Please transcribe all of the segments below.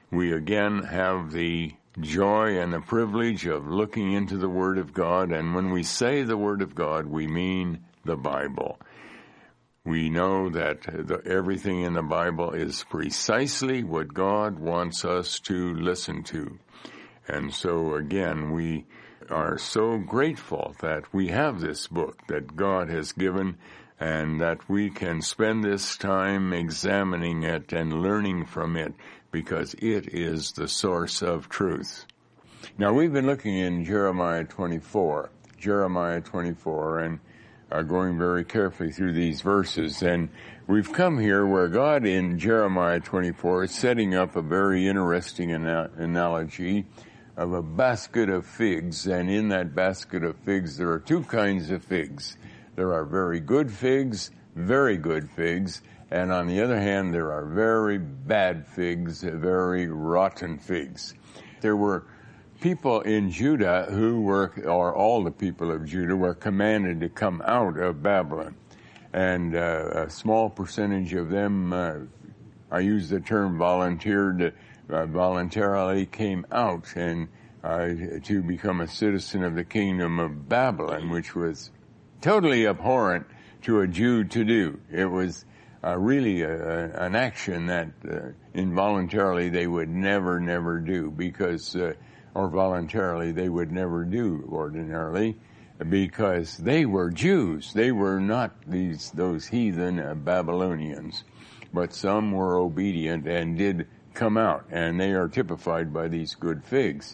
we again have the joy and the privilege of looking into the Word of God. And when we say the Word of God, we mean the Bible. We know that everything in the Bible is precisely what God wants us to listen to. And so again, we are so grateful that we have this book that God has given, and that we can spend this time examining it and learning from it, because it is the source of truth. Now, we've been looking in Jeremiah 24, and going very carefully through these verses. And we've come here where God in Jeremiah 24 is setting up a very interesting analogy of a basket of figs. And in that basket of figs, there are two kinds of figs. There are very good figs, and on the other hand, there are very bad figs, very rotten figs. There were people in Judah or all the people of Judah were commanded to come out of Babylon. And a small percentage of them, I use the term voluntarily came out and to become a citizen of the kingdom of Babylon, which was totally abhorrent to a Jew to do. It was really an action that involuntarily they would never do, because or voluntarily they would never do ordinarily, because they were Jews. They were not those heathen Babylonians, but some were obedient and did come out, and they are typified by these good figs.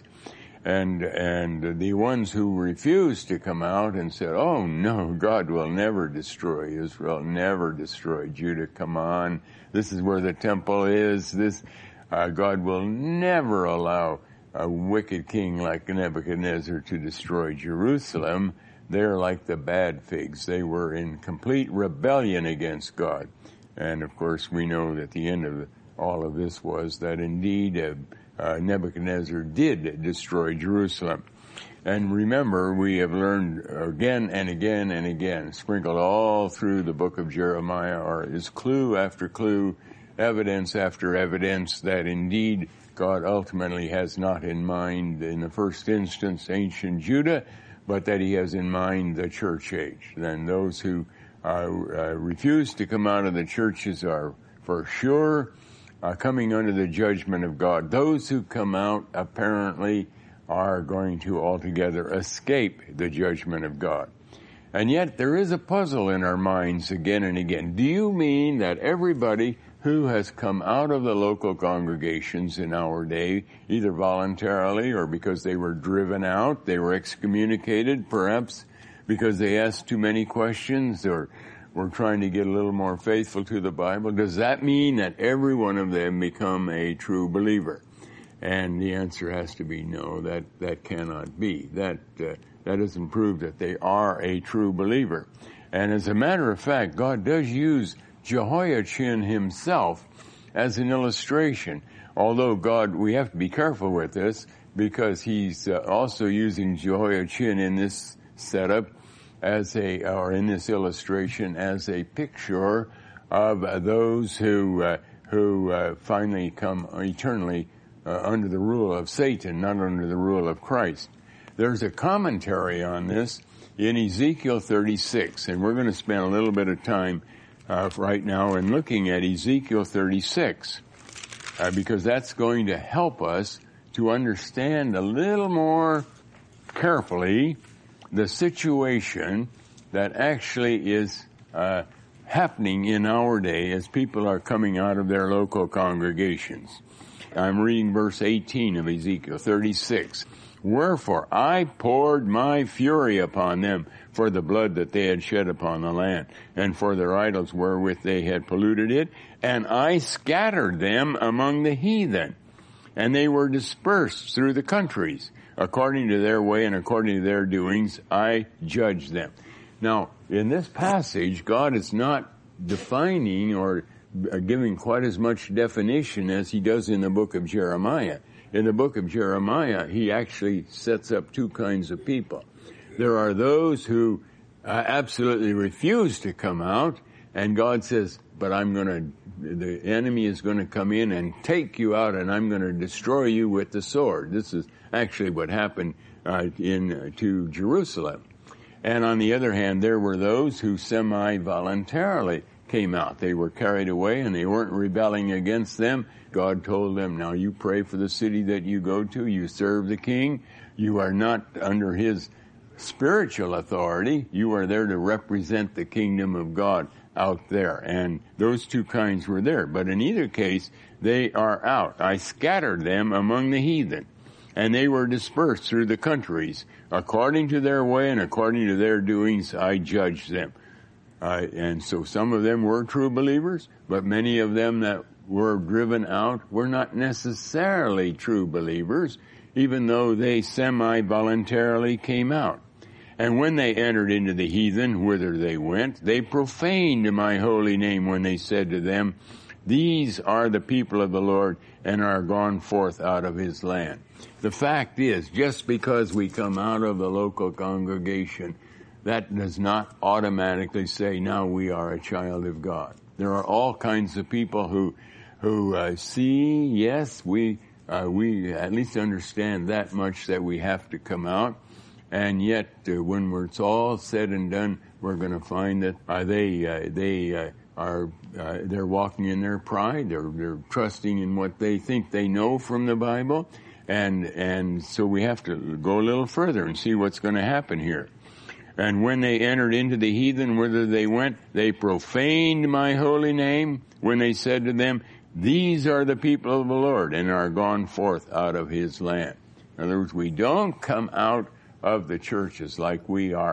And the ones who refused to come out and said, "Oh no, God will never destroy Israel, never destroy Judah. Come on, this is where the temple is. God will never allow a wicked king like Nebuchadnezzar to destroy Jerusalem." They're like the bad figs. They were in complete rebellion against God. And of course, we know that the end of all of this was that indeed Nebuchadnezzar did destroy Jerusalem. And remember, we have learned again and again and again, sprinkled all through the book of Jeremiah, is clue after clue, evidence after evidence, that indeed God ultimately has not in mind, in the first instance, ancient Judah, but that he has in mind the church age. Then those who refuse to come out of the churches are for sure coming under the judgment of God. Those who come out apparently are going to altogether escape the judgment of God. And yet there is a puzzle in our minds again and again. Do you mean that everybody who has come out of the local congregations in our day, either voluntarily or because they were driven out, they were excommunicated, perhaps because they asked too many questions or were trying to get a little more faithful to the Bible, does that mean that every one of them become a true believer? And the answer has to be no, that cannot be. That doesn't prove that they are a true believer. And as a matter of fact, God does use Jehoiachin himself as an illustration. Although we have to be careful with this, because he's also using Jehoiachin in this setup in this illustration as a picture of those who finally come eternally under the rule of Satan, not under the rule of Christ. There's a commentary on this in Ezekiel 36, and we're going to spend a little bit of time right now in looking at Ezekiel 36, because that's going to help us to understand a little more carefully the situation that actually is happening in our day as people are coming out of their local congregations. I'm reading verse 18 of Ezekiel 36. "Wherefore I poured my fury upon them for the blood that they had shed upon the land, and for their idols wherewith they had polluted it, and I scattered them among the heathen, and they were dispersed through the countries. According to their way and according to their doings, I judged them." Now, in this passage, God is not defining or giving quite as much definition as he does in the book of Jeremiah. In the book of Jeremiah, he actually sets up two kinds of people. There are those who absolutely refuse to come out, and God says, but the enemy is going to come in and take you out, and I'm going to destroy you with the sword. This is actually what happened to Jerusalem. And on the other hand, there were those who semi-voluntarily came out. They were carried away, and they weren't rebelling against them. God told them, now you pray for the city that you go to, you serve the king, you are not under his spiritual authority, you are there to represent the kingdom of God out there. And those two kinds were there. But in either case, they are out. I scattered them among the heathen, and they were dispersed through the countries. According to their way and according to their doings, I judged them. And so some of them were true believers, but many of them that were driven out were not necessarily true believers, even though they semi-voluntarily came out. And when they entered into the heathen, whither they went, they profaned my holy name when they said to them, these are the people of the Lord and are gone forth out of his land. The fact is, just because we come out of the local congregation, that does not automatically say now we are a child of God. There are all kinds of people who see, yes, we at least understand that much, that we have to come out. And yet, when it's all said and done, we're going to find that they're walking in their pride. They're trusting in what they think they know from the Bible, and so we have to go a little further and see what's going to happen here. And when they entered into the heathen, whither they went, they profaned my holy name when they said to them, these are the people of the Lord and are gone forth out of his land. In other words, we don't come out of the churches like we're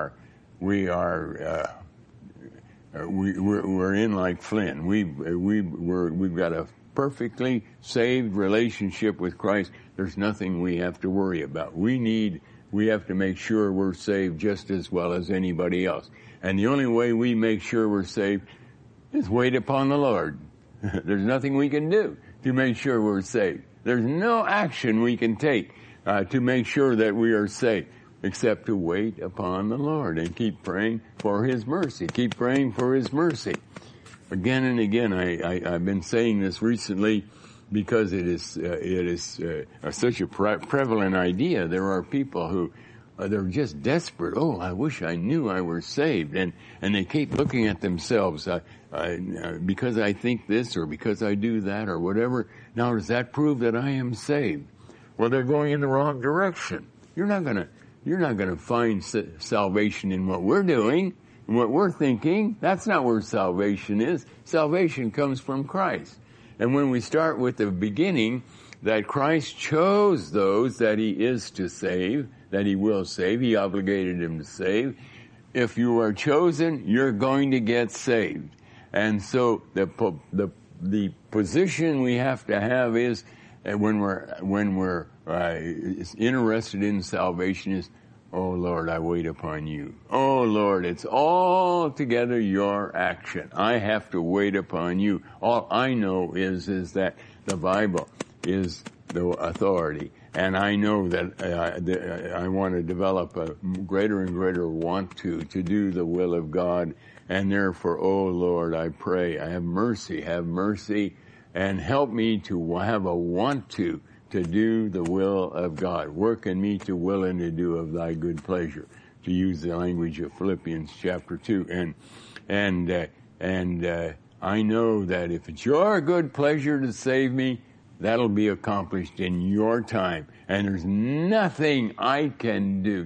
in like Flynn. We've got a perfectly saved relationship with Christ. There's nothing we have to worry about. We have to make sure we're saved just as well as anybody else. And the only way we make sure we're saved is wait upon the Lord. There's nothing we can do to make sure we're saved. There's no action we can take to make sure that we are saved, except to wait upon the Lord and keep praying for his mercy. Keep praying for his mercy. Again and again, I've been saying this recently because it is such a prevalent idea. There are people who they're just desperate. Oh, I wish I knew I were saved, and they keep looking at themselves because I think this or because I do that or whatever. Now, does that prove that I am saved? Well, they're going in the wrong direction. You're not going to find salvation in what we're doing and what we're thinking. That's not where salvation is. Salvation comes from Christ. And when we start with the beginning, that Christ chose those that he is to save, that he will save, he obligated him to save. If you are chosen, you're going to get saved. And so the position we have to have is when we're interested in salvation is, oh Lord, I wait upon you. Oh Lord, it's altogether your action. I have to wait upon you. All I know is that the Bible is the authority. And I know that I want to develop a greater and greater want to do the will of God. And therefore, oh Lord, I pray, have mercy, and help me to have a want to do the will of God. Work in me to will and to do of thy good pleasure, to use the language of Philippians chapter 2. And I know that if it's your good pleasure to save me, that'll be accomplished in your time. And there's nothing I can do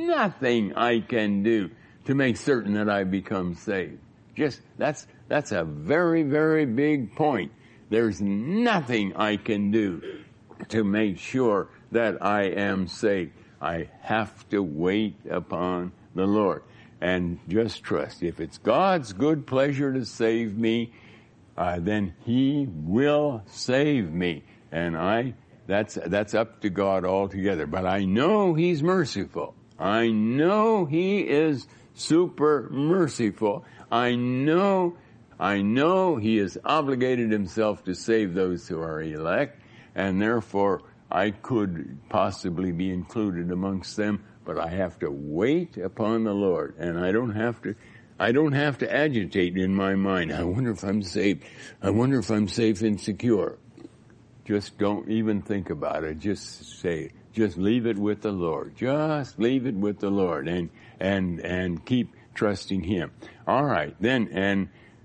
to make certain that I become saved. That's a very, very big point. There's nothing I can do to make sure that I am saved. I have to wait upon the Lord and just trust. If it's God's good pleasure to save me, then he will save me. And that's up to God altogether. But I know he's merciful. I know he is super merciful. I know he has obligated himself to save those who are elect, and therefore I could possibly be included amongst them, but I have to wait upon the Lord. And I don't have to I don't have to agitate in my mind. I wonder if I'm saved. I wonder if I'm safe and secure. Just don't even think about it. Just say it. Just leave it with the Lord. Just leave it with the Lord and keep trusting Him. All right. Then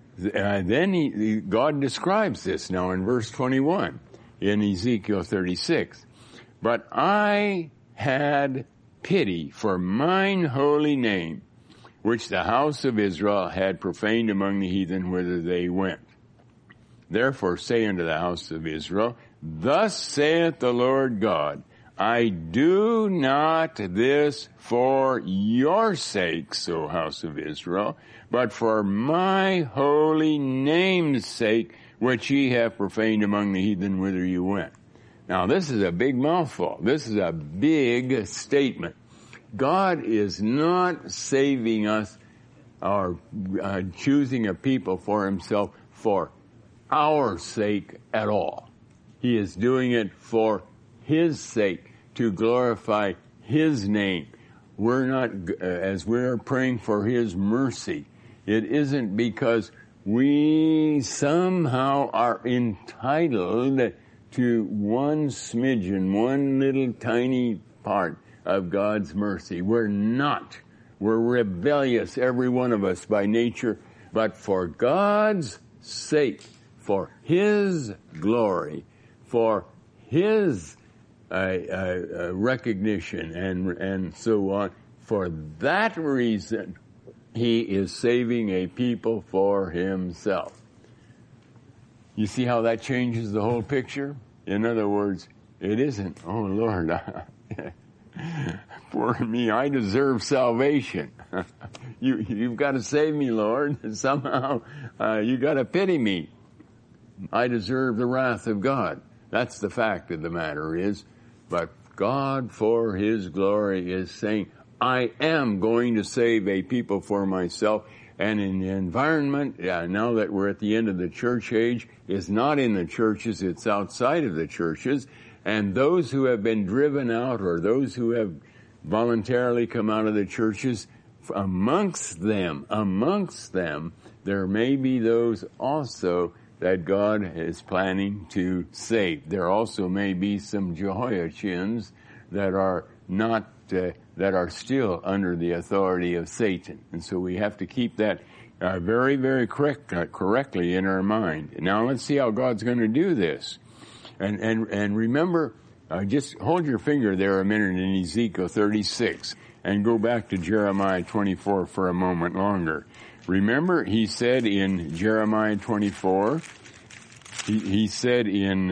God describes this now in verse 21 in Ezekiel 36. But I had pity for mine holy name, which the house of Israel had profaned among the heathen whither they went. Therefore say unto the house of Israel, Thus saith the Lord God, I do not this for your sakes, O house of Israel, but for my holy name's sake, which ye have profaned among the heathen whither you went. Now this is a big mouthful. This is a big statement. God is not saving us or choosing a people for Himself for our sake at all. He is doing it for His sake, to glorify His name. We're not, as we're praying for His mercy, it isn't because we somehow are entitled to one smidgen, one little tiny part of God's mercy. We're not. We're rebellious, every one of us by nature, but for God's sake, for His glory, for His recognition and so on. For that reason, He is saving a people for Himself. You see how that changes the whole picture? In other words, it isn't, oh Lord, for me, I deserve salvation. You've got to save me, Lord. Somehow, you got to pity me. I deserve the wrath of God. That's the fact of the matter is. But God, for His glory, is saying, I am going to save a people for myself. And in the environment, now that we're at the end of the church age, is not in the churches, it's outside of the churches. And those who have been driven out, or those who have voluntarily come out of the churches, amongst them, there may be those also that God is planning to save. There also may be some Jehoiachins that are not, that are still under the authority of Satan. And so we have to keep that very, very correctly in our mind. Now let's see how God's going to do this. And remember, just hold your finger there a minute in Ezekiel 36 and go back to Jeremiah 24 for a moment longer. Remember, he said in Jeremiah 24, he said in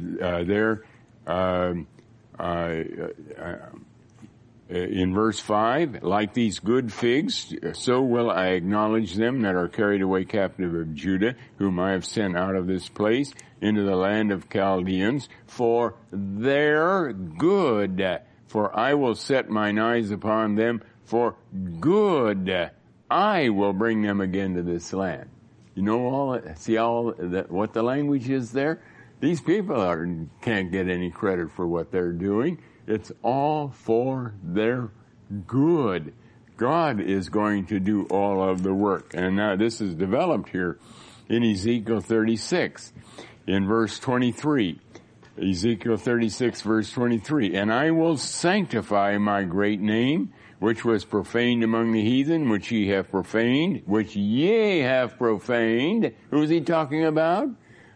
in verse 5, like these good figs, so will I acknowledge them that are carried away captive of Judah, whom I have sent out of this place into the land of Chaldeans, for their good. For I will set mine eyes upon them for good. I will bring them again to this land. You know what the language is there? These people can't get any credit for what they're doing. It's all for their good. God is going to do all of the work. And now this is developed here in Ezekiel 36 in verse 23. Ezekiel 36 verse 23. And I will sanctify my great name, which was profaned among the heathen, which ye have profaned, which ye have profaned. Who is he talking about?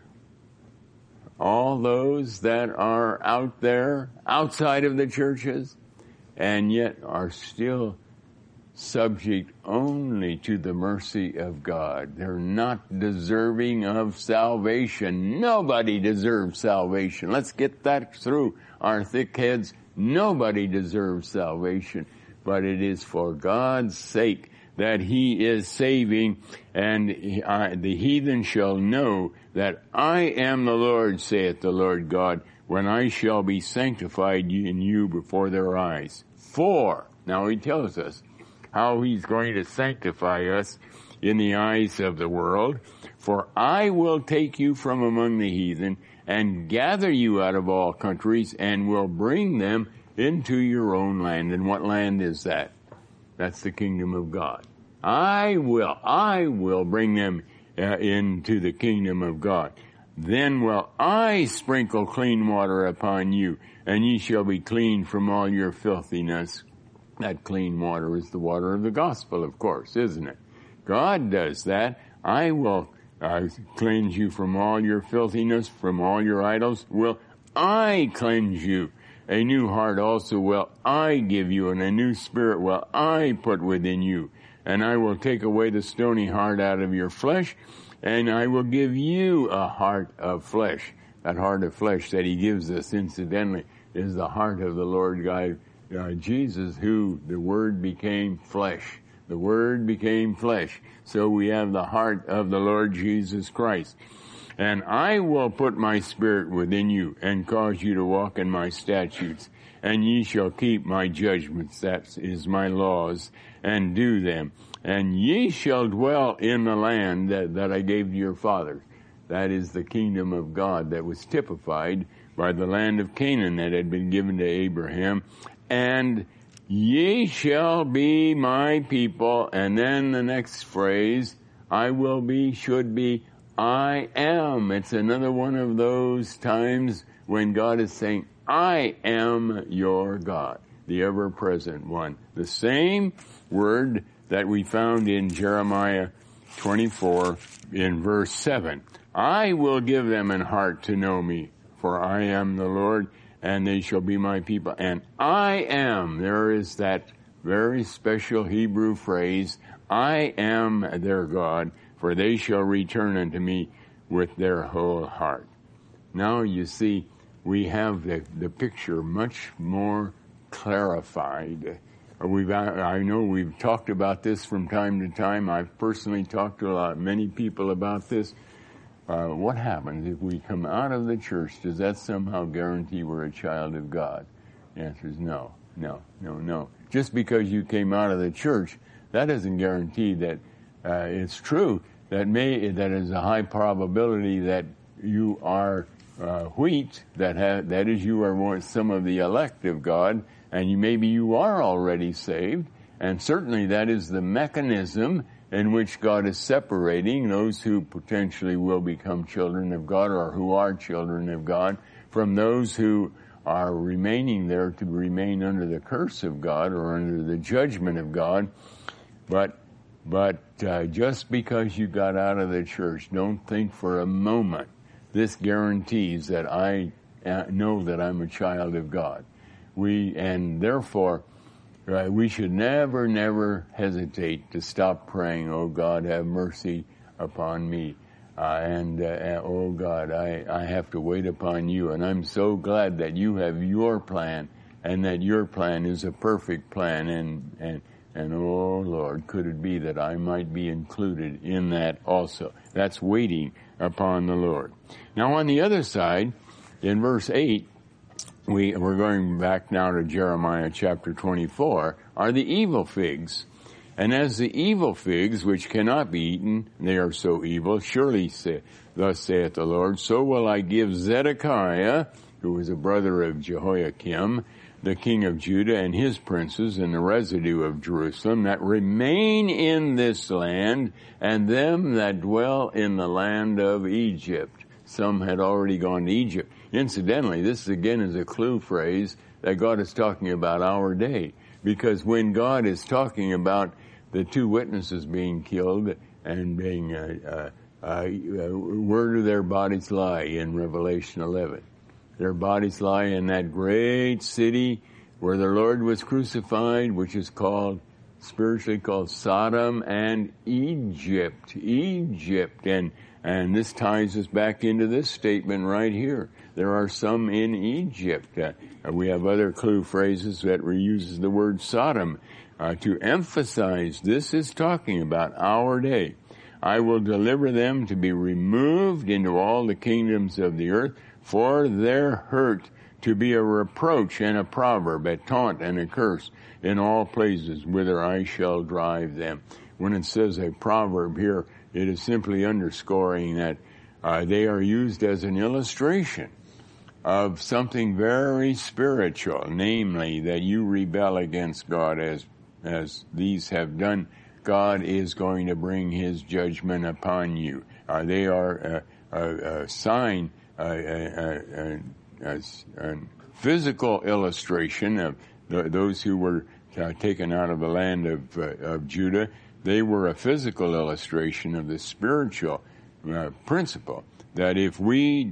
All those that are out there, outside of the churches, and yet are still subject only to the mercy of God. They're not deserving of salvation. Nobody deserves salvation. Let's get that through our thick heads. Nobody deserves salvation, but it is for God's sake that He is saving, and the heathen shall know that I am the Lord, saith the Lord God, when I shall be sanctified in you before their eyes. For, now He tells us how He's going to sanctify us in the eyes of the world. For I will take you from among the heathen and gather you out of all countries and will bring them into your own land. And what land is that? That's the kingdom of God. I will bring them into the kingdom of God. Then will I sprinkle clean water upon you, and ye shall be clean from all your filthiness. That clean water is the water of the gospel, of course, isn't it? God does that. I will cleanse you from all your filthiness, from all your idols. Will I cleanse you? A new heart also will I give you, and a new spirit will I put within you. And I will take away the stony heart out of your flesh, and I will give you a heart of flesh. That heart of flesh that he gives us, incidentally, is the heart of the Lord God, Jesus, who the Word became flesh. The Word became flesh. So we have the heart of the Lord Jesus Christ. And I will put my spirit within you and cause you to walk in my statutes. And ye shall keep my judgments, that is my laws, and do them. And ye shall dwell in the land that I gave to your fathers. That is the kingdom of God that was typified by the land of Canaan that had been given to Abraham. And ye shall be my people. And then the next phrase, I will be, should be, I am. It's another one of those times when God is saying, I am your God, the ever-present one. The same word that we found in Jeremiah 24 in verse 7. I will give them an heart to know me, for I am the Lord, and they shall be my people. And I am, there is that very special Hebrew phrase, I am their God, for they shall return unto me with their whole heart. Now you see, we have the picture much more clarified. I know we've talked about this from time to time. I've personally talked to many people about this. What happens if we come out of the church? Does that somehow guarantee we're a child of God? The answer is no. Just because you came out of the church, that doesn't guarantee that it's true. That is a high probability that you are wheat. That is, you are some of the elect of God. And maybe you are already saved, and certainly that is the mechanism in which God is separating those who potentially will become children of God or who are children of God from those who are remaining there to remain under the curse of God or under the judgment of God. But just because you got out of the church, don't think for a moment this guarantees that I know that I'm a child of God. Therefore, we should never hesitate to stop praying, oh God, have mercy upon me. Oh God, I have to wait upon you. And I'm so glad that you have your plan and that your plan is a perfect plan. And oh Lord, could it be that I might be included in that also? That's waiting upon the Lord. Now on the other side, in verse 8, we're going back now to Jeremiah chapter 24, are the evil figs. And as the evil figs, which cannot be eaten, they are so evil, surely thus saith the Lord, so will I give Zedekiah, who was a brother of Jehoiakim, the king of Judah, and his princes, and the residue of Jerusalem, that remain in this land, and them that dwell in the land of Egypt. Some had already gone to Egypt. Incidentally, this again is a clue phrase that God is talking about our day. Because when God is talking about the two witnesses being killed and being, where do their bodies lie in Revelation 11? Their bodies lie in that great city where the Lord was crucified, which is spiritually called Sodom and Egypt. And this ties us back into this statement right here. There are some in Egypt. We have other clue phrases that reuses the word Sodom to emphasize this is talking about our day. I will deliver them to be removed into all the kingdoms of the earth for their hurt, to be a reproach and a proverb, a taunt and a curse in all places whither I shall drive them. When it says a proverb here, it is simply underscoring that they are used as an illustration of something very spiritual, namely that you rebel against God as these have done God is going to bring his judgment upon you. They are a sign, a physical illustration of those who were taken out of the land of Judah. They were a physical illustration of the spiritual principle that if we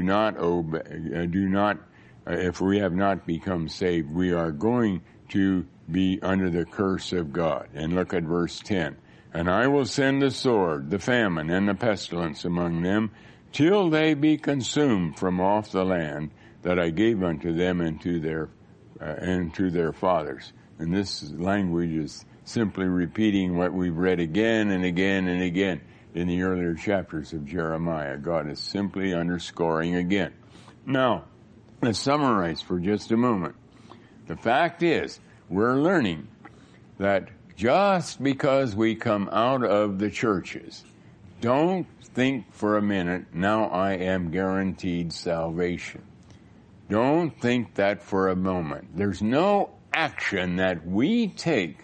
if we have not become saved, we are going to be under the curse of God. And look at verse 10. And I will send the sword, the famine, and the pestilence among them, till they be consumed from off the land that I gave unto them and to their fathers. And this language is simply repeating what we've read again and again and again in the earlier chapters of Jeremiah. God is simply underscoring again. Now, let's summarize for just a moment. The fact is, we're learning that just because we come out of the churches, don't think for a minute, now I am guaranteed salvation. Don't think that for a moment. There's no action that we take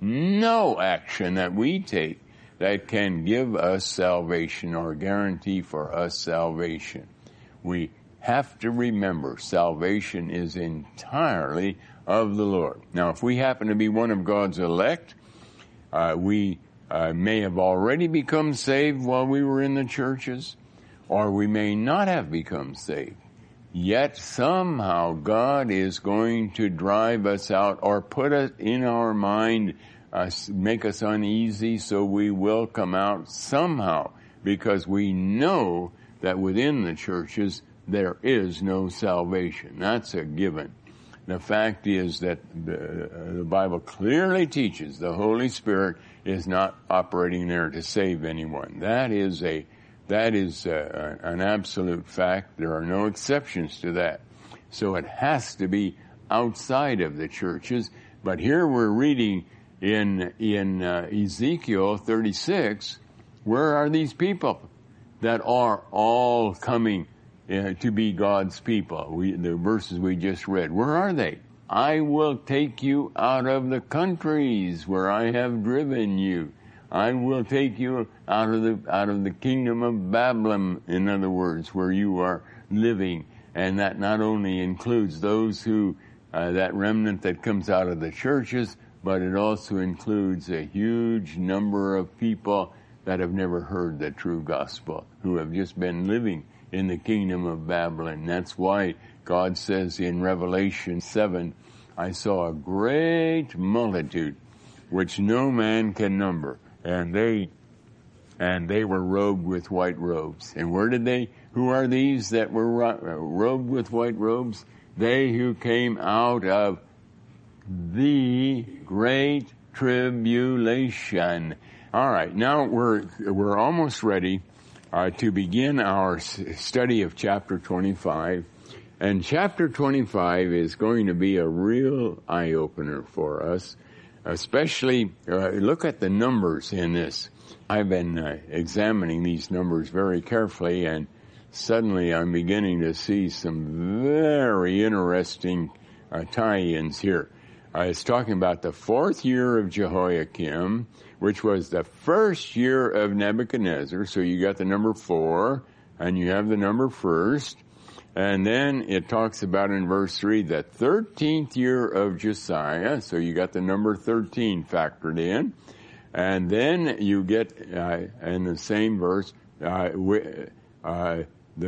that can give us salvation or guarantee for us salvation. We have to remember salvation is entirely of the Lord. Now, if we happen to be one of God's elect, we may have already become saved while we were in the churches, or we may not have become saved. Yet somehow God is going to drive us out or put it in our mind, make us uneasy so we will come out somehow, because we know that within the churches there is no salvation. That's a given. The fact is that the Bible clearly teaches the Holy Spirit is not operating there to save anyone. That is an absolute fact. There are no exceptions to that. So it has to be outside of the churches. But here we're reading in Ezekiel 36, where are these people that are all coming to be God's people? The verses we just read, where are they? I will take you out of the countries where I have driven you. I will take you out of the kingdom of Babylon, in other words, where you are living. And that not only includes those who, that remnant that comes out of the churches, but it also includes a huge number of people that have never heard the true gospel, who have just been living in the kingdom of Babylon. That's why God says in Revelation 7, I saw a great multitude which no man can number, and they were robed with white robes. And who are these that were robed with white robes? They who came out of the great tribulation. All right, now we're almost ready to begin our study of chapter 25. And chapter 25 is going to be a real eye-opener for us, especially look at the numbers in this. I've been examining these numbers very carefully, and suddenly I'm beginning to see some very interesting tie-ins here. It's talking about the 4th year of Jehoiakim, which was the 1st year of Nebuchadnezzar. So you got the number 4, and you have the number 1st. And then it talks about in verse 3, the 13th year of Josiah. So you got the number 13 factored in. And then you get, in the same verse, Josiah,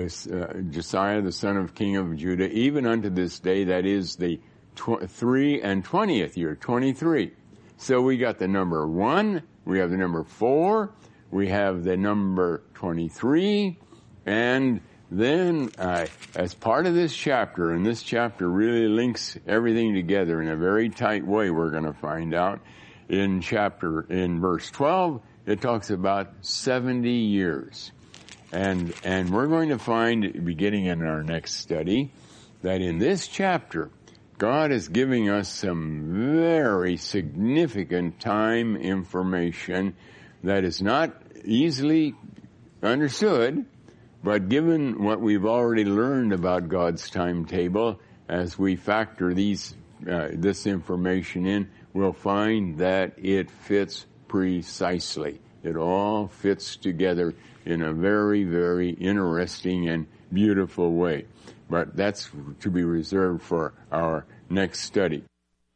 the son of king of Judah, even unto this day, that is the 3 and 20th year, 23. So we got the number 1, we have the number 4, we have the number 23, and then as part of this chapter, and this chapter really links everything together in a very tight way, we're going to find out, in verse 12, it talks about 70 years. And we're going to find, beginning in our next study, that in this chapter, God is giving us some very significant time information that is not easily understood, but given what we've already learned about God's timetable, as we factor this information in, we'll find that it fits precisely. It all fits together in a very, very interesting and beautiful way. But that's to be reserved for our next study.